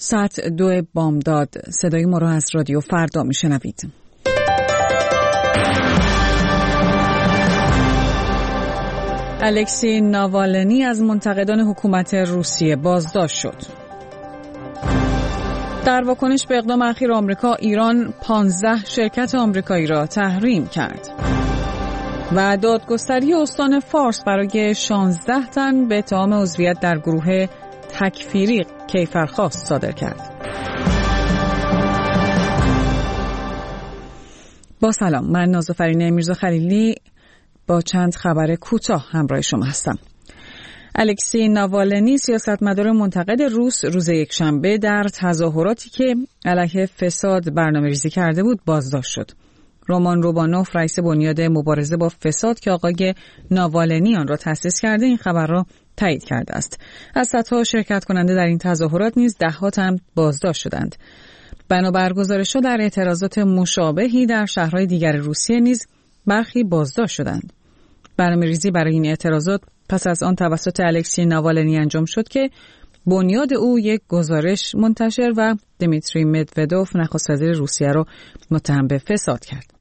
ساعت 2 بامداد. صدای ما را از رادیو فردا میشنوید. الکسی ناوالنی از منتقدان حکومت روسیه بازداشت شد. در واکنش به اقدام اخیر آمریکا، ایران 15 شرکت آمریکایی را تحریم کرد. و دادگستری استان فارس برای 16 تن به اتهام عضویت در گروه تکفیری کیفرخواست صادر کرد. با سلام، من نازافرین میرزا خلیلی با چند خبر کوتاه همراه شما هستم. الکسی ناوالنی سیاستمدار منتقد روس روز یکشنبه در تظاهراتی که علیه فساد برنامه‌ریزی کرده بود بازداشت شد. رومان روبانوف، رئیس بنیاد مبارزه با فساد که آقای ناوالنی آن را تأسیس کرده، این خبر را تایید کرده است. از صدها شرکت کننده در این تظاهرات نیز ده‌ها تن بازداشت شدند. بنابر گزارش‌ها در اعتراضات مشابهی در شهرهای دیگر روسیه نیز برخی بازداشت شدند. برنامه‌ریزی برای این اعتراضات پس از آن توسط الکسی ناوالنی انجام شد که بنیاد او یک گزارش منتشر و دمیتری مدودوف نخست وزیر روسیه را متهم به فساد کرد.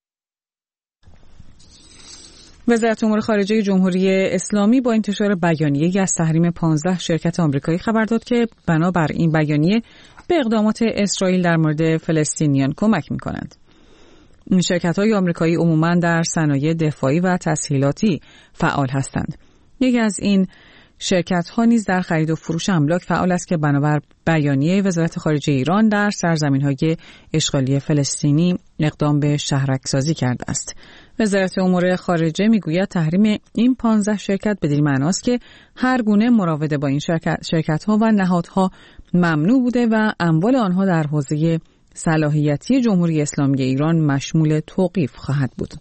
وزارت امور خارجه جمهوری اسلامی با انتشار بیانیه‌ای از تحریم 15 شرکت آمریکایی خبر داد که بنابر این بیانیه به اقدامات اسرائیل در مورد فلسطینیان کمک می‌کنند. این شرکت‌های آمریکایی عموماً در صنایع دفاعی و تسهیلاتی فعال هستند. یکی از این شرکت‌ها نیز در خرید و فروش املاک فعال است که بنابر بیانیه وزارت خارجه ایران در سرزمین‌های اشغالی فلسطینی اقدام به شهرک‌سازی کرده است. وزارت امور خارجه میگوید تحریم این 15 شرکت بدین معناست که هر گونه مراوده با این شرکت‌ها و نهادها ممنوع بوده و اموال آنها در حوزه صلاحیتی جمهوری اسلامی ایران مشمول توقیف خواهد بود.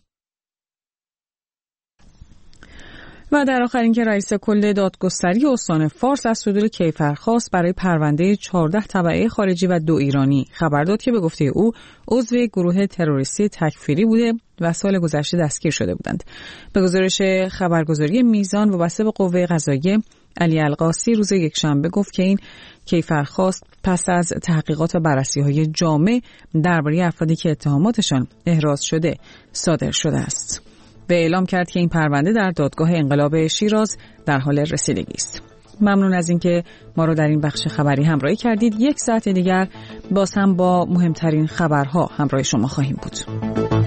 و در آخر اینکه رئیس کل دادگستری استان فارس از صدور کیفرخواست برای پرونده 14 تبعه خارجی و 2 ایرانی خبر داد که به گفته او عضو گروه تروریستی تکفیری بوده و سال گذشته دستگیر شده بودند. به گزارش خبرگزاری میزان وابسته به قوه قضاییه، علی القاسی روز یکشنبه گفت که این کیفرخواست پس از تحقیقات و بررسی‌های جامع درباره افرادی که اتهاماتشان احراز شده صادر شده است. به اعلام کرد که این پرونده در دادگاه انقلاب شیراز در حال رسیدگی است. ممنون از اینکه ما رو در این بخش خبری همراهی کردید. 1 ساعت دیگر باز هم با مهمترین خبرها همراه شما خواهیم بود.